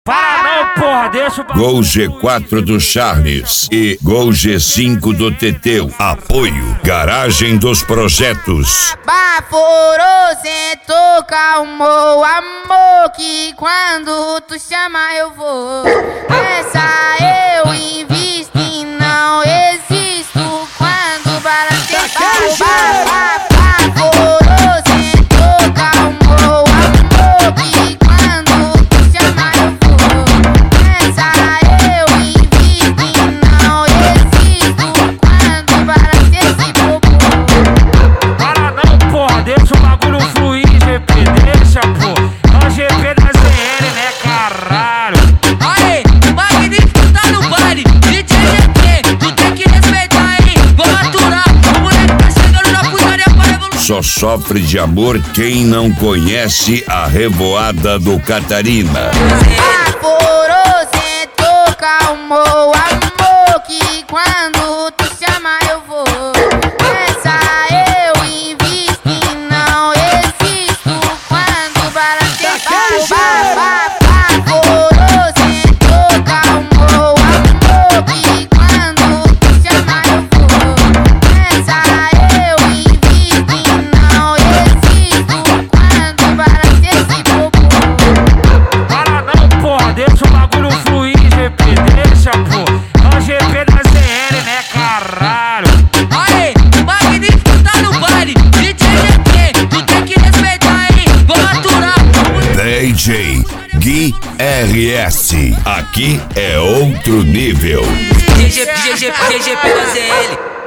Para não, porra, deixa o... Gol G4 do Charles e Gol G5 do Teteu. Apoio Garagem dos Projetos. Baforou, sentou, calmou, amor, que quando tu chama eu vou. Essa eu invisto e não existo quando balanceia. Baforou, sentou, calmou, amor, que quando tu chama eu vou. Essa eu invisto e não existo quando balanceia esse popô. Para não, porra, deixa o bagulho fluir, GP, deixa, pô. É o GP da ZL, né, caralho? Aê, o magnífico tá no baile. DJ GP, tu tem que respeitar, hein? Vou aturar, o moleque tá chegando na putaria para revolução. Só sofre de amor quem não conhece a Revoada do Catarina. Baforou, sentou, calmou, amor, que quando tu chama eu vou. Essa eu invisto e não existo quando balanceia. Baforou, sentou, calmou, amor, que quando tu chama eu vou. Essa eu invisto e não existo quando balanceia esse popô. Para não, porra, deixa o bagulho fluir, GP, deixa, pô. É o GP da ZL, né, caralho? Aê, o magnífico tá no baile. DJ GP, tu tem que respeitar, hein? Vou aturar. DJ Gui RS. Aqui é outro nível. GGP da ZL.